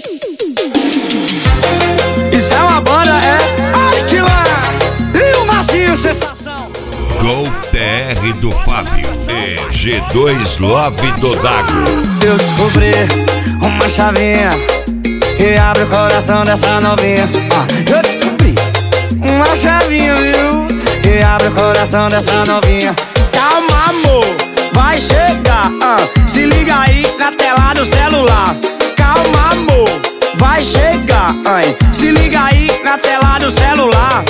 Isso é uma banda, é? Ai, que lá! E o Marcinho, sensação! Gol TR do Fábio e G2 Love do Dago. Eu descobri uma chavinha que abre o coração dessa novinha. Eu descobri uma chavinha, viu? Que abre o coração dessa novinha. Calma, amor, vai chegar. Se liga aí na tela do celular. Calma, amor, vai chegar. Se liga aí na tela do celular.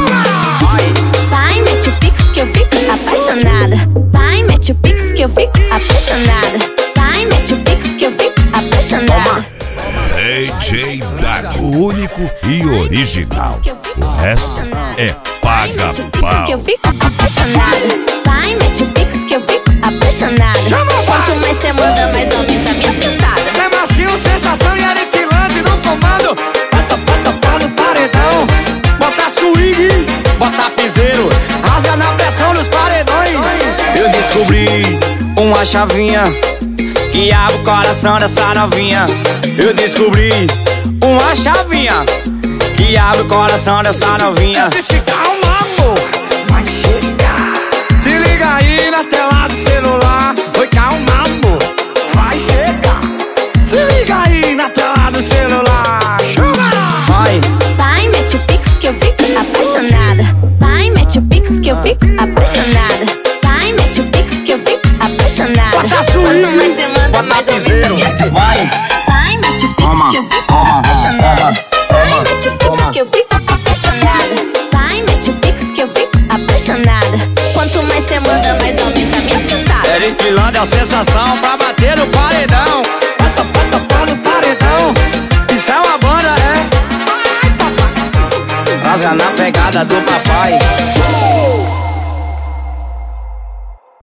Vai, mete o pix que eu fico apaixonada. Vai, mete o pix que eu fico apaixonada. Vai, mete o pix que eu fico apaixonada. DJ Dago, único e original. O resto é paga pau. Que eu fico apaixonada. Vai, mete o pix que eu fico apaixonada. Quanto mais cê manda, mais aumenta a minha sentada. Cê Marcinho, sensação e Eric Land no comando. Bota pá no paredão. Bota swing, bota piseiro. Rasga na pressão dos paredões. Eu descobri uma chavinha que abre o coração dessa novinha. Eu descobri uma chavinha que abre o coração dessa novinha. Eu disse calma, amor, vai chegar. Se liga aí na tela do celular. Oi, calma, amor, vai chegar. Se liga aí na tela do celular. Chuva! Vai. Vai, mete o pix que eu fico apaixonada. Vai, mete o pix que eu fico apaixonada. Vai, mete o pix que eu fico apaixonada. Bota swing, quanto mais cê manda, mais aumenta a minha sentada. Vai, mete o pix que eu fico apaixonada. Vai, mete o pix que eu fico apaixonada. Vai, mete o pix que eu fico apaixonada. Quanto mais cê manda, mais aumenta a minha sentada. Eric Land é a sensação pra bater no paredão. Bota pá no paredão. Isso é uma banda, é? Rasga na pegada do papai.